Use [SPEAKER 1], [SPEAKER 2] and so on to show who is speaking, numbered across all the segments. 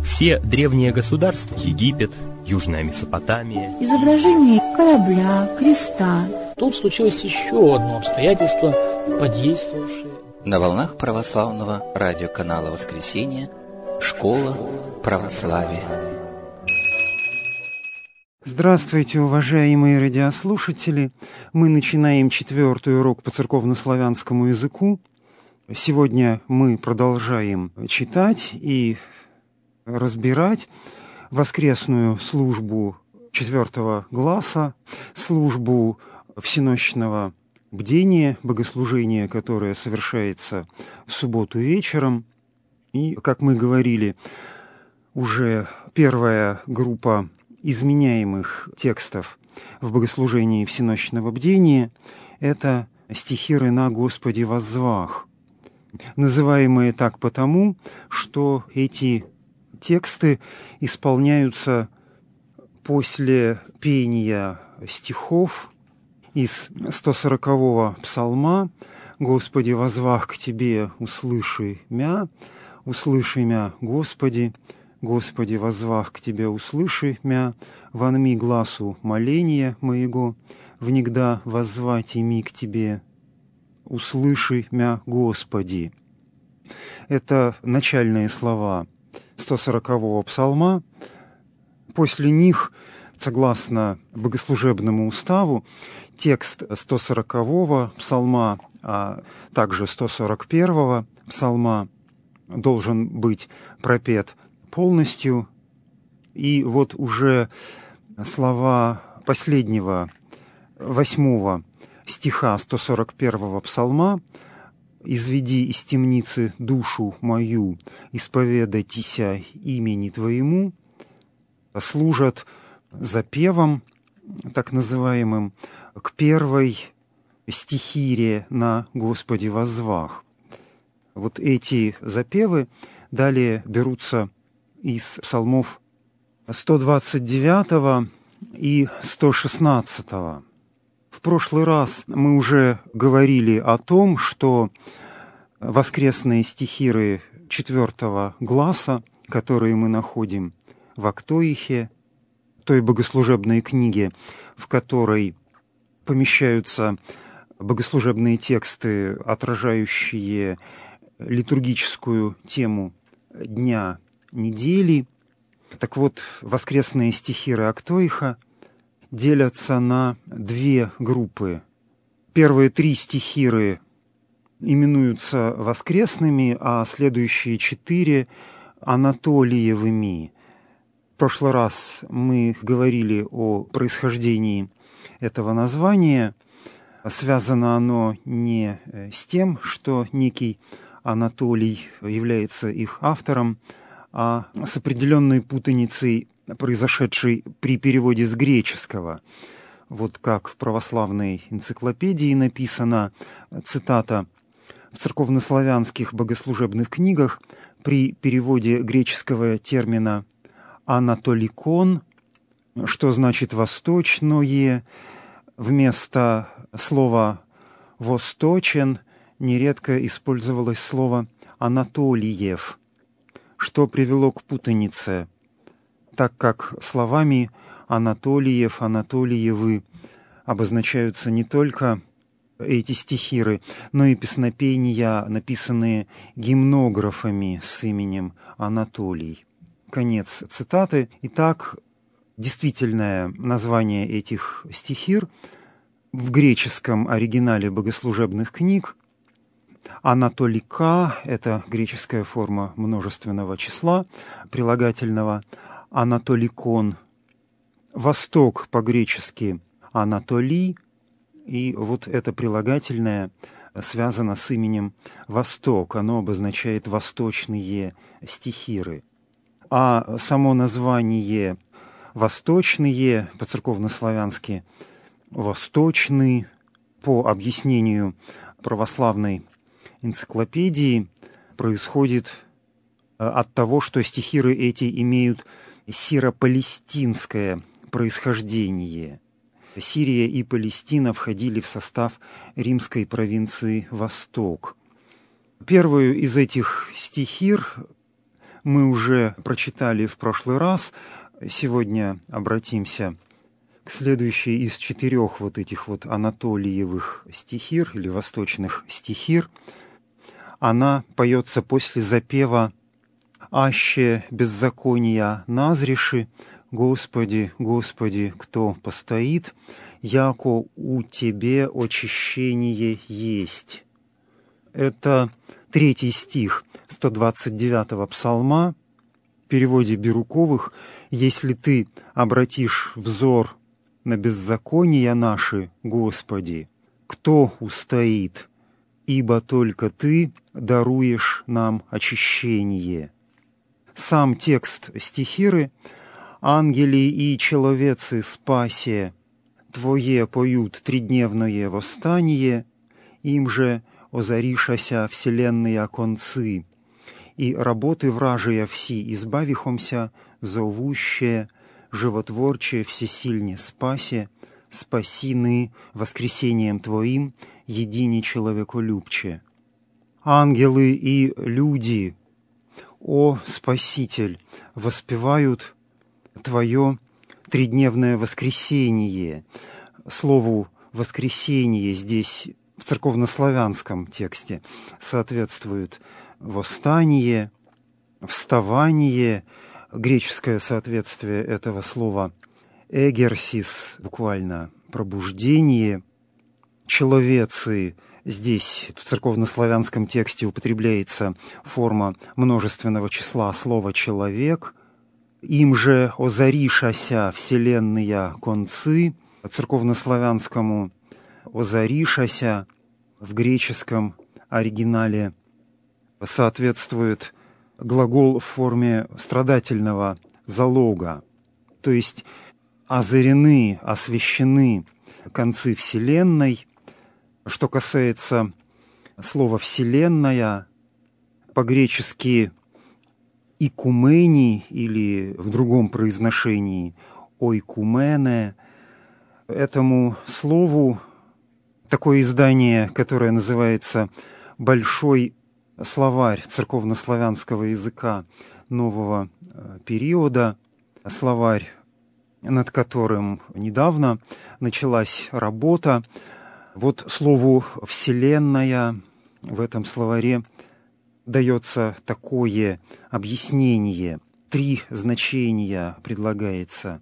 [SPEAKER 1] Все древние государства — Египет, Южная Месопотамия.
[SPEAKER 2] Изображение корабля, креста.
[SPEAKER 3] Тут случилось еще одно обстоятельство, подействовавшее.
[SPEAKER 4] На волнах православного радиоканала «Воскресенье» «Школа православия».
[SPEAKER 5] Здравствуйте, уважаемые радиослушатели! Мы начинаем 4-й урок по церковнославянскому языку. Сегодня мы продолжаем читать и разбирать воскресную службу 4-го гласа, службу всенощного бдения, богослужения, которое совершается в субботу вечером. И, как мы говорили, уже первая группа изменяемых текстов в богослужении всенощного бдения – это стихи «На Господи воззвах», называемые так потому, что эти тексты исполняются после пения стихов из 140-го псалма «Господи, воззвах к Тебе, услыши мя, Господи, Господи, воззвах к Тебе, услыши мя, вонми гласу моления моего, внегда воззвать ими к Тебе, услыши мя, Господи». Это начальные слова 140-го псалма. После них, согласно богослужебному уставу, текст 140-го псалма, а также 141-го псалма должен быть пропет полностью. И вот уже слова последнего, 8-го стиха 141-го псалма «Изведи из темницы душу мою, исповедайтеся имени Твоему», служат запевом, так называемым, к первой стихире «На Господи воззвах». Вот эти запевы далее берутся из псалмов 129 и 116. В прошлый раз мы уже говорили о том, что воскресные стихиры 4-го гласа, которые мы находим в Актоихе, той богослужебной книге, в которой помещаются богослужебные тексты, отражающие литургическую тему дня недели. Так вот, воскресные стихиры Актоиха делятся на 2 группы. Первые 3 стихиры именуются воскресными, а следующие 4 – анатолиевыми. В прошлый раз мы говорили о происхождении этого названия. Связано оно не с тем, что некий Анатолий является их автором, а с определенной путаницей, произошедшей при переводе с греческого. Вот как в православной энциклопедии написано, цитата: «В церковнославянских богослужебных книгах при переводе греческого термина «анатоликон», что значит «восточное», вместо слова «восточен» нередко использовалось слово «анатолиев», что привело к путанице, так как словами «Анатолиев», «Анатолиевы» обозначаются не только эти стихиры, но и песнопения, написанные гимнографами с именем Анатолий. Конец цитаты. Итак, действительное название этих стихир в греческом оригинале богослужебных книг «Анатолика» — это греческая форма множественного числа, прилагательного, «Анатоликон», «Восток» по-гречески «Анатолий», и вот это прилагательное связано с именем «Восток», оно обозначает «восточные стихиры». А само название «восточные» по-церковнославянски «восточный», по объяснению православной энциклопедии, происходит от того, что стихиры эти имеют сиро-палестинское происхождение. Сирия и Палестина входили в состав римской провинции Восток. Первую из этих стихир мы уже прочитали в прошлый раз. Сегодня обратимся к следующей из 4 вот этих вот анатолиевых стихир или восточных стихир. Она поется после запева «Аще беззакония назреши, Господи, Господи, кто постоит, яко у Тебе очищение есть». Это 3 стих 129-го псалма. В переводе Бирюковых: «Если Ты обратишь взор на беззакония наши, Господи, кто устоит? Ибо только Ты даруешь нам очищение». Сам текст стихиры: «Ангели и человецы спасе Твое поют тридневное восстание, им же озаришася вселенные концы, и работы вражия все избавихомся, зовуще, животворче, всесильне спасе, спасины воскресением Твоим, едине человеколюбче». Ангелы и люди, о Спаситель, воспевают Твое тридневное воскресение. Слову «воскресение» здесь в церковнославянском тексте соответствует восстание, вставание. Греческое соответствие этого слова «эгерсис», буквально «пробуждение». «Человецы» здесь в церковнославянском тексте употребляется форма множественного числа слова «человек». «Им же озаришася вселенные концы», церковнославянскому «озаришася» в греческом оригинале соответствует глагол в форме страдательного залога, то есть озарены, освещены концы Вселенной. Что касается слова «вселенная», по-гречески «икумени» или в другом произношении «ойкумене». Этому слову такое издание, которое называется «Большой словарь церковнославянского языка нового периода», словарь, над которым недавно началась работа. Вот слову «вселенная» в этом словаре дается такое объяснение. 3 значения предлагается.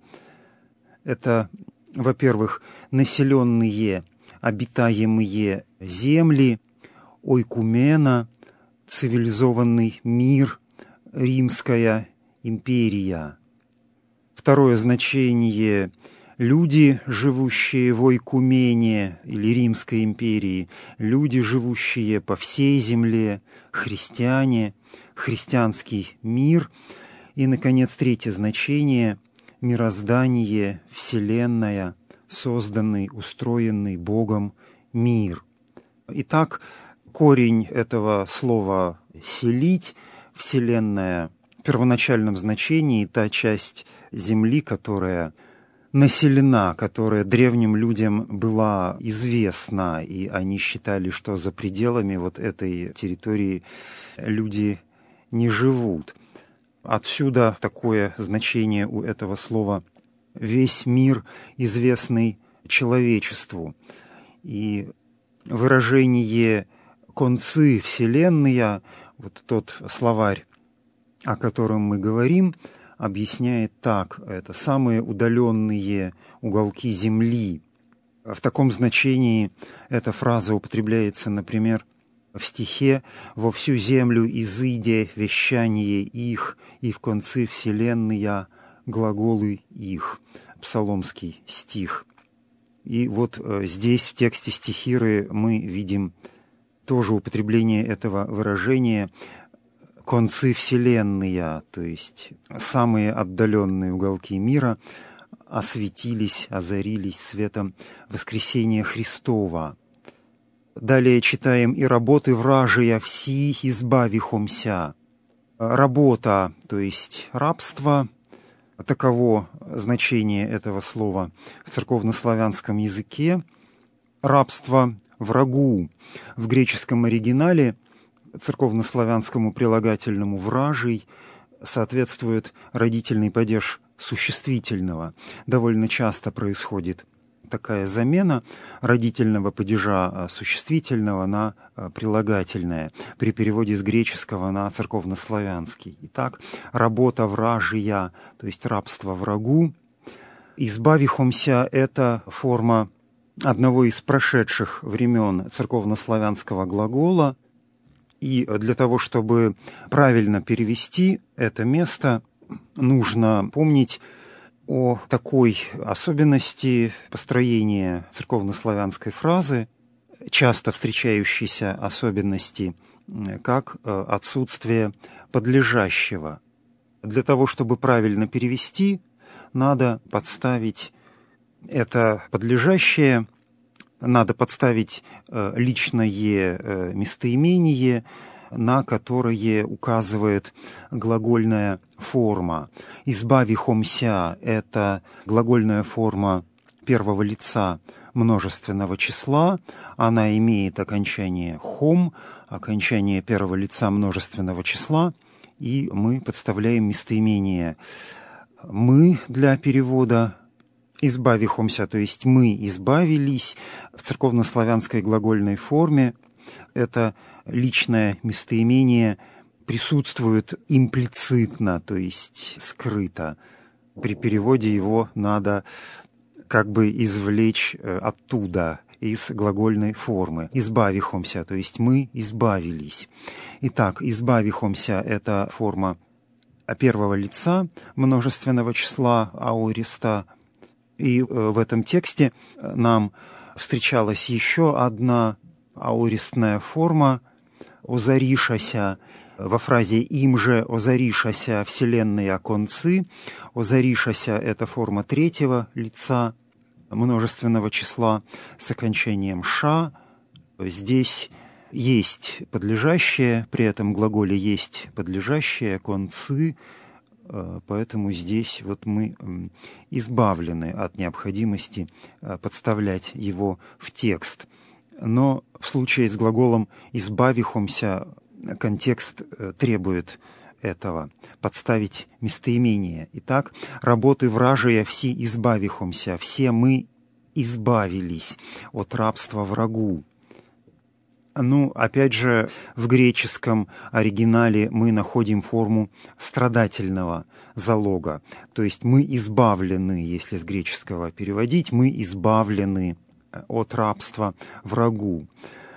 [SPEAKER 5] Это, во-первых, населенные, обитаемые земли, ойкумена, цивилизованный мир, Римская империя. Второе значение – люди, живущие в ойкумене или Римской империи, люди, живущие по всей земле, христиане, христианский мир. И, наконец, 3 значение – мироздание, вселенная, созданный, устроенный Богом мир. Итак, корень этого слова «селить», вселенная, в первоначальном значении та часть земли, которая населена, которая древним людям была известна, и они считали, что за пределами вот этой территории люди не живут. Отсюда такое значение у этого слова «весь мир, известный человечеству». И выражение «концы вселенная», вот тот словарь, о котором мы говорим, объясняет так: это самые удаленные уголки Земли. В таком значении эта фраза употребляется, например, в стихе «Во всю землю изыде вещание их, и в концы вселенная глаголы их». Псаломский стих. И вот здесь, в тексте стихиры, мы видим тоже употребление этого выражения «концы вселенная», то есть самые отдаленные уголки мира осветились, озарились светом воскресения Христова. Далее читаем «И работы вражия все избавихомся». Работа, то есть рабство, таково значение этого слова в церковнославянском языке. Рабство врагу. В греческом оригинале церковнославянскому прилагательному «вражий» соответствует родительный падеж существительного. Довольно часто происходит такая замена родительного падежа существительного на прилагательное при переводе с греческого на церковнославянский. Итак, работа вражия, то есть рабство врагу. Избавихомся — это форма одного из прошедших времен церковнославянского глагола. И для того, чтобы правильно перевести это место, нужно помнить о такой особенности построения церковнославянской фразы, часто встречающейся особенности, как отсутствие подлежащего. Для того, чтобы правильно перевести, надо подставить это подлежащее, надо подставить личное местоимение, на которое указывает глагольная форма. «Избавихомся» — это глагольная форма первого лица множественного числа. Она имеет окончание «хом», окончание первого лица множественного числа, и мы подставляем местоимение «мы» для перевода «избавихомся», то есть «мы избавились» в церковнославянской глагольной форме. Это личное местоимение присутствует имплицитно, то есть скрыто. При переводе его надо как бы извлечь оттуда, из глагольной формы. «Избавихомся», то есть «мы избавились». Итак, «избавихомся» — это форма первого лица множественного числа аориста. И в этом тексте нам встречалась еще одна аористная форма «озаришася». Во фразе «им же озаришася вселенные концы». «Озаришася» — это форма третьего лица множественного числа с окончанием «ша». Здесь есть подлежащее, при этом глаголе есть подлежащее, концы, поэтому здесь вот мы избавлены от необходимости подставлять его в текст. Но в случае с глаголом «избавихомся» контекст требует этого, подставить местоимение. Итак, работы вражия все избавихомся, все мы избавились от рабства врагу. Ну, опять же, в греческом оригинале мы находим форму страдательного залога. То есть мы избавлены, если с греческого переводить, мы избавлены от рабства врагу.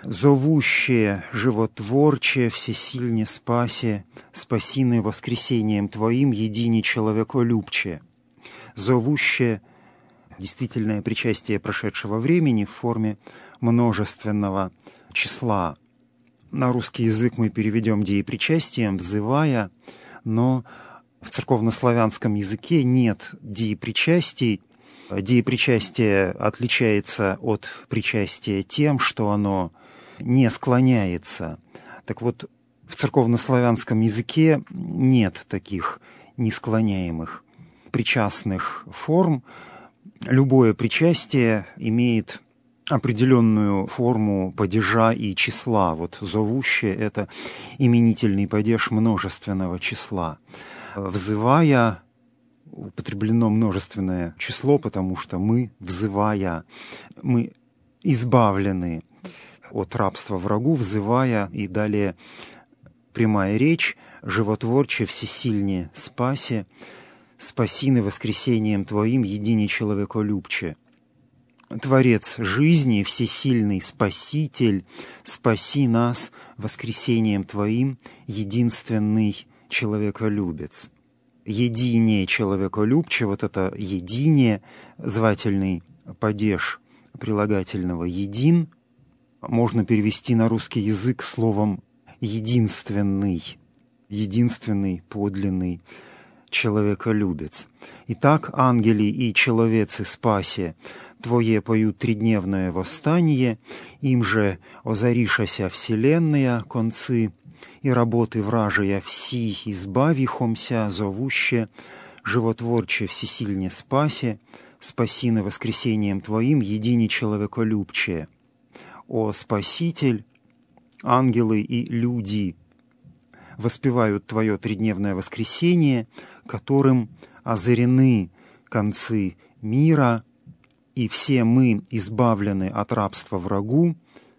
[SPEAKER 5] «Зовуще, животворче, всесильне спасе, спасины воскресением Твоим, едине человеколюбче». «Зовуще» — действительное причастие прошедшего времени в форме множественного числа. На русский язык мы переведем деепричастием «взывая», но в церковнославянском языке нет деепричастий. Деепричастие отличается от причастия тем, что оно не склоняется. Так вот, в церковнославянском языке нет таких несклоняемых причастных форм. Любое причастие имеет определенную форму падежа и числа. Вот «зовуще» — это именительный падеж множественного числа. «Взывая» употреблено множественное число, потому что мы, взывая, мы избавлены от рабства врагу, взывая, и далее прямая речь: «Животворче, всесильне спасе, спасины воскресением Твоим, едине человеколюбче». Творец жизни, всесильный Спаситель, спаси нас воскресением Твоим, единственный человеколюбец. Едине человеколюбче, вот это едине, звательный падеж прилагательного «един», можно перевести на русский язык словом «единственный», единственный подлинный человеколюбец. Итак, ангели и человецы спасе Твое поют тридневное восстание, им же озаришася вселенная концы, и работы вражия все избавихомся, зовуще, животворче всесильне спасе, спасины воскресением Твоим, едине человеколюбче. О Спаситель, ангелы и люди воспевают Твое тридневное воскресение, которым озарены концы мира, и все мы избавлены от рабства врагу,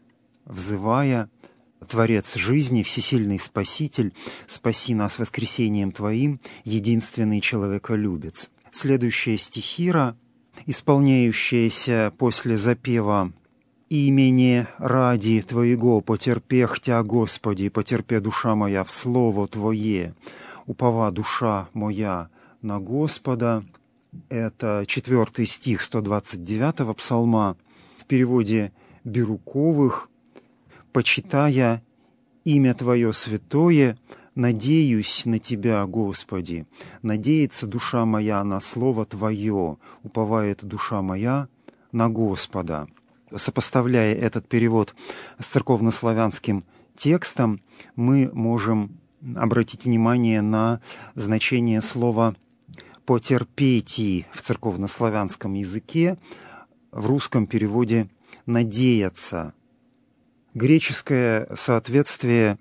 [SPEAKER 5] взывая: Творец жизни, всесильный Спаситель, спаси нас воскресением Твоим, единственный человеколюбец. Следующая стихира, исполняющаяся после запева «Имени ради Твоего потерпех Тя, Господи, потерпе душа моя в слово Твое, упова душа моя на Господа». Это 4 стих 129-го псалма в переводе Бируковых. «Почитая имя Твое святое, надеюсь на Тебя, Господи. Надеется душа моя на слово Твое, уповает душа моя на Господа». Сопоставляя этот перевод с церковнославянским текстом, мы можем обратить внимание на значение слова «потерпеть» в церковнославянском языке, в русском переводе «надеяться». Греческое соответствие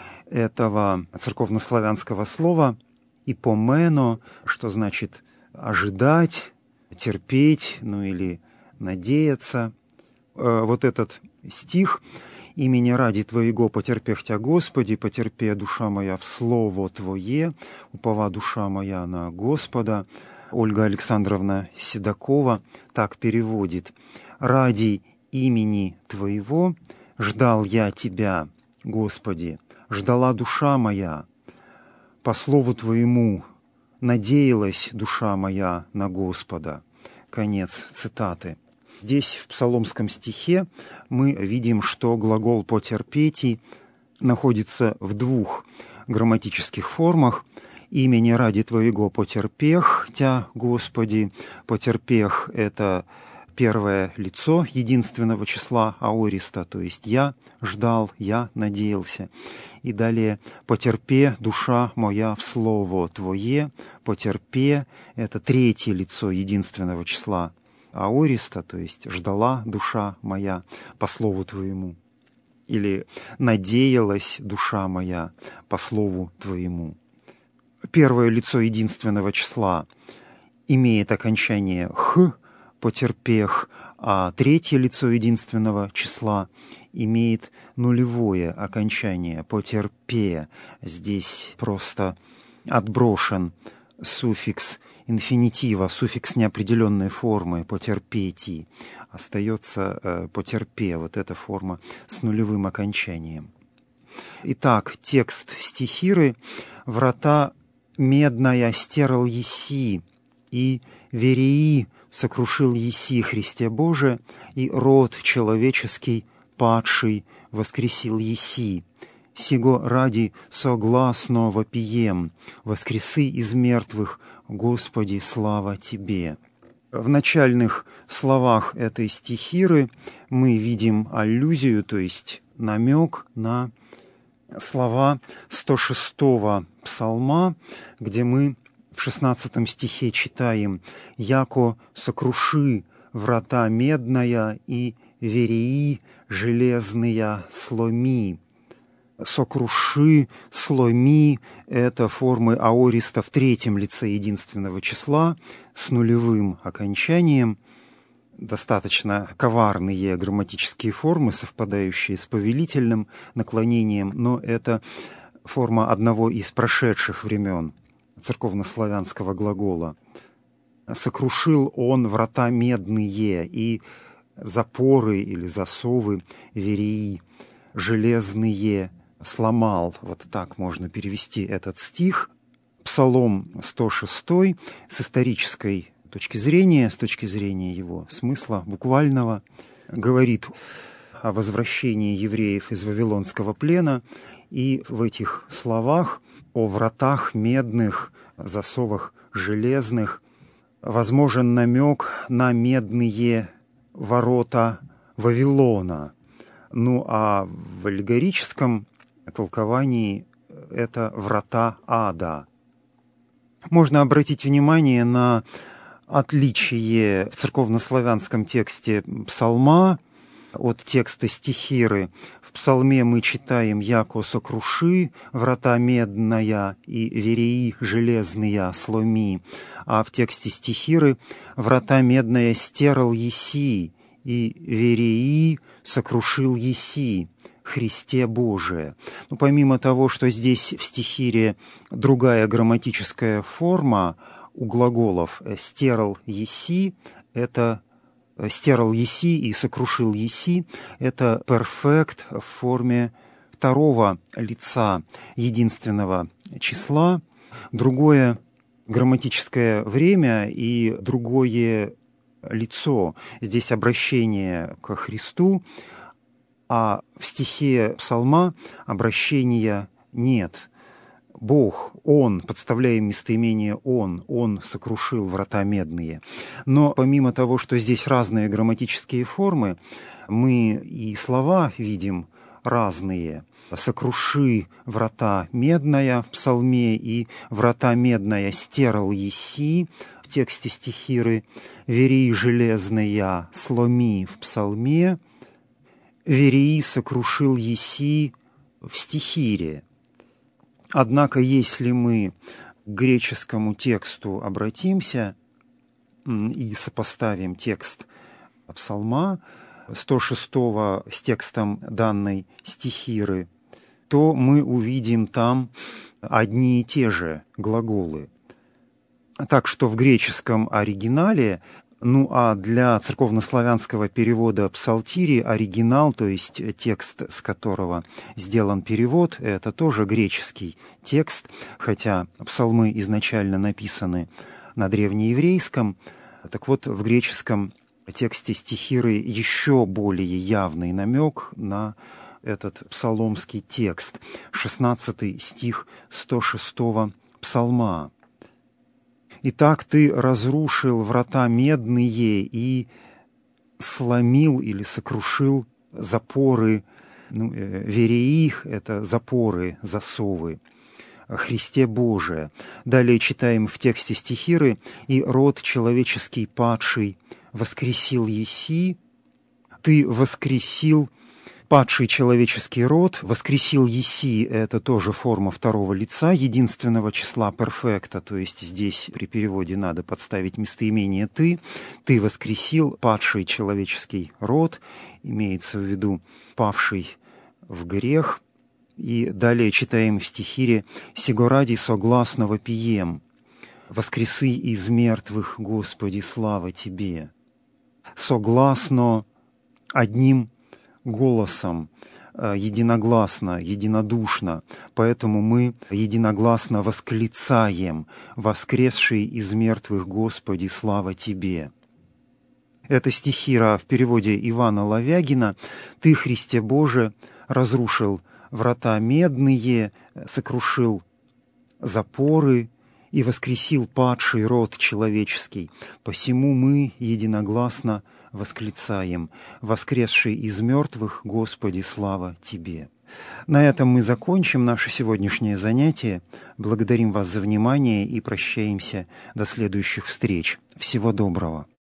[SPEAKER 5] этого церковнославянского слова «ипомено», что значит «ожидать», «терпеть», ну или «надеяться». Вот этот стих «Имени ради Твоего потерпех Тя, Господи, потерпе душа моя в слово Твое, упова душа моя на Господа». Ольга Александровна Седокова так переводит: «Ради имени Твоего ждал я Тебя, Господи, ждала душа моя, по слову Твоему надеялась душа моя на Господа». Конец цитаты. Здесь, в псаломском стихе, мы видим, что глагол «потерпети» находится в двух грамматических формах. «Имени ради Твоего потерпех Тя, Господи». Потерпех — это первое лицо единственного числа аориста, то есть «я ждал», «я надеялся». И далее «потерпе душа моя в слово Твое». «Потерпе» — это третье лицо единственного числа аориста, то есть «ждала душа моя по слову Твоему». Или «надеялась душа моя по слову Твоему». Первое лицо единственного числа имеет окончание «х», «потерпех», а третье лицо единственного числа имеет нулевое окончание «потерпе». Здесь просто отброшен суффикс инфинитива, суффикс неопределенной формы «потерпети». Остается «потерпе», вот эта форма с нулевым окончанием. Итак, текст стихиры: «Врата медная стерл еси, и вереи сокрушил еси, Христе Боже, и род человеческий падший воскресил еси. Сего ради согласно вопием, воскресы из мертвых, Господи, слава Тебе». В начальных словах этой стихиры мы видим аллюзию, то есть намек на слова 106-го псалма, где мы в 16 стихе читаем: «Яко сокруши врата медная и вереи железные сломи». «Сокруши», «сломи» — это формы аориста в третьем лице единственного числа с нулевым окончанием. Достаточно коварные грамматические формы, совпадающие с повелительным наклонением, но это форма одного из прошедших времен церковнославянского глагола. «Сокрушил он врата медные и запоры или засовы вереи железные сломал». Вот так можно перевести этот стих. Псалом 106 с исторической точки зрения, с точки зрения его смысла буквального, говорит о возвращении евреев из Вавилонского плена, и в этих словах о вратах медных, засовах железных возможен намек на медные ворота Вавилона. Ну а в аллегорическом толковании это врата ада. Можно обратить внимание на отличие в церковнославянском тексте псалма от текста стихиры. В псалме мы читаем «Яко сокруши врата медная и вереи железные сломи», а в тексте стихиры «Врата медная стерл еси и вереи сокрушил еси». Христе Божие. Ну, помимо того, что здесь в стихире другая грамматическая форма у глаголов «стерл еси», это «стерл еси» и «сокрушил еси» — это перфект в форме второго лица единственного числа. Другое грамматическое время и другое лицо. Здесь обращение ко Христу, а в стихе псалма обращения нет. Бог, Он, подставляем местоимение Он сокрушил врата медные. Но помимо того, что здесь разные грамматические формы, мы и слова видим разные. «Сокруши врата медная» в псалме и «врата медная стерл еси» в тексте стихиры, «Вереи железная сломи» в псалме, «Вереи сокрушил еси» в стихире. Однако, если мы к греческому тексту обратимся и сопоставим текст псалма 106 с текстом данной стихиры, то мы увидим там одни и те же глаголы. Так что в греческом оригинале, ну а для церковнославянского перевода псалтири оригинал, то есть текст, с которого сделан перевод, это тоже греческий текст, хотя псалмы изначально написаны на древнееврейском. Так вот, в греческом тексте стихиры еще более явный намек на этот псаломский текст, 16 стих 106 псалма. «Итак, ты разрушил врата медные и сломил или сокрушил запоры». Вереих — это запоры, засовы. Христе Божие. Далее читаем в тексте стихиры: «И род человеческий падший воскресил еси». Ты воскресил падший человеческий род, воскресил еси — это тоже форма второго лица единственного числа перфекта, то есть здесь при переводе надо подставить местоимение «ты». Ты воскресил падший человеческий род, имеется в виду павший в грех. И далее читаем в стихире: «Сего ради согласно вопием, воскресы из мертвых, Господи, слава Тебе». Согласно, одним голосом, единогласно, единодушно. Поэтому мы единогласно восклицаем: «Воскресший из мертвых, Господи, слава Тебе». Это стихира в переводе Ивана Лавягина: «Ты, Христе Боже, разрушил врата медные, сокрушил запоры и воскресил падший род человеческий. Посему мы единогласно восклицаем: воскресший из мертвых, Господи, слава Тебе». На этом мы закончим наше сегодняшнее занятие. Благодарим вас за внимание и прощаемся до следующих встреч. Всего доброго.